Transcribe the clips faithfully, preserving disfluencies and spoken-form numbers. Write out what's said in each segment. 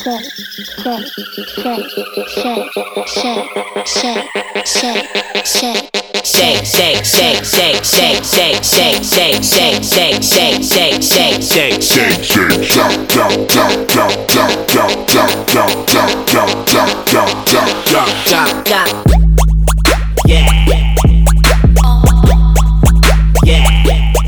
Shake, shake, shake, shake, shake, shake, shake, shake, shake, shake, shake, shake, shake, shake, shake, shake, jump, jump, jump, jump, jump, jump, jump, jump, jump, jump, jump, jump, jump, jump, jump, jump. Yeah. Yeah.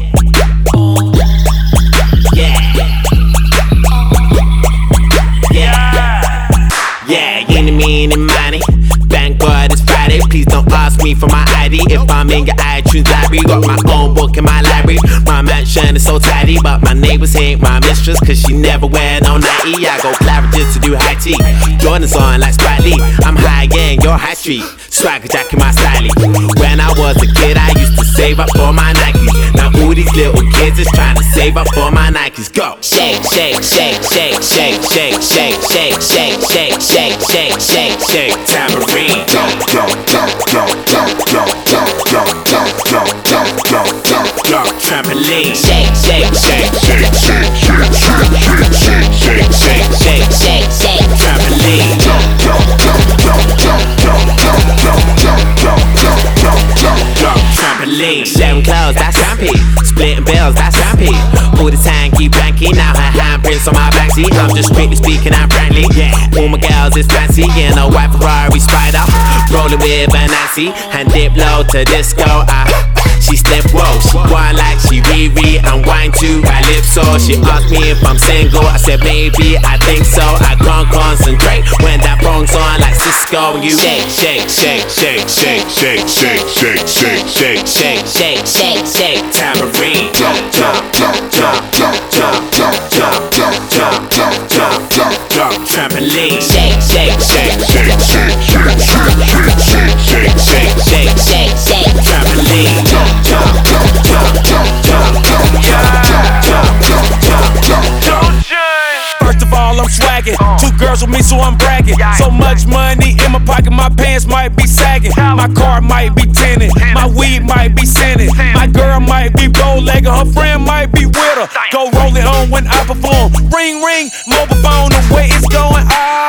Yeah. Yeah, eeny, meeny, miny. Thank God it's Friday. Please don't ask me for my I D. If I'm in your iTunes library, got my own book in my library. My mansion is so tidy, but my neighbors ain't my mistress, cause she never wear no nightie. I go Claridge's to do high tea. Jordan's on like Spike Lee. I'm high gang, you're high street. Swagger jack in my styling. When I was a kid, I used to save up for my Nikes. Now all these little kids is trying to save up for my Nikes. Go! Shake, shake, shake, shake, shake, shake, shake, shake, shake, shake, shake, shake, shake, shake, tambourine. Jump, jump, jump, jump, jump, jump, jump, jump, jump, jump, jump, jump, jump, jump, trampoline. Shake, shake, shake, shake, shake, shake, shake, shake, shake, shake, shake, shake, shake, trampoline. Jump, jump, jump, jump, jump, jump, jump, jump, jump, jump, jump, jump, jump, jump, trampoline. Sharing clothes, that's rampy. Splitting bills, that's rampy. All the time keep blanky. Now her handprints on my backseat. I'm just strictly speaking, I'm frankly. Yeah, all my girls is fancy. In a white Ferrari Spider, rolling with a Nancy, and dip low to disco. I, she slip, whoa, she whine like she Riri and wine to calypso. She asked me if I'm single, I said maybe, I think so. I can't concentrate when that phone's on like Cisco. And you shake, shake, shake, shake, shake, shake, shake, shake, shake, shake, shake, shake, shake, shake, tambourine. Jump, jump, jump, jump, jump, jump, jump, jump, jump, jump, jump, jump, jump, jump, trampoline. Shake, shake, shake, shake, shake, shake, shake, shake, shake, shake, shake, shake, shake, trampoline. Jump, jump, jump, jump, jump, jump, jump, jump, jump, jump, jump, jump, jump. First of all, I'm swagging. Two girls with me, so I'm bragging. So much money in my pocket, my pants might be sagging. My car might be tinted, my weed might be scented. My girl might be bow-legged, her friend might be with her. Go roll it on when I perform. Ring, ring, mobile phone, the way it's going.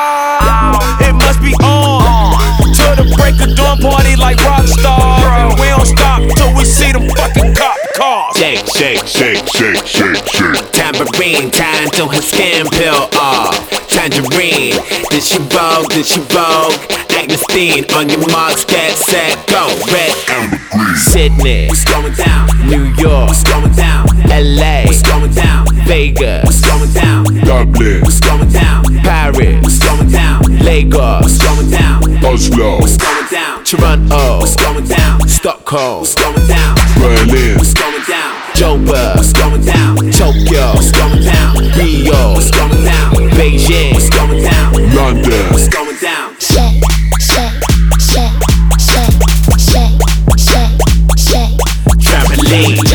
Oh, it must be on. To the break of dawn, party like rock stars. And we don't stop till we see them fucking cop cars. Shake, shake, shake, shake, shake, shake. Tambourine, time till her skin peel off. Tangerine, did she vogue, did she vogue? Agnesteen, on your marks, get set, go. Red, amber, green. Sydney, what's going down? New York, what's going down? L A, what's going down? Vegas, what's going down? Dublin, what's going down? Paris, what's going down? Lagos, what's going down? Oslo, what's going down? Toronto, what's going down? Stockholm, what's going down? Berlin, what's going down? Joburg, what's going down? Tokyo, what's going down? Rio, what's going down? Beijing, what's going down? London, what's going down? Shake, shake, shake, shake, shake, shake, shake, trampoline.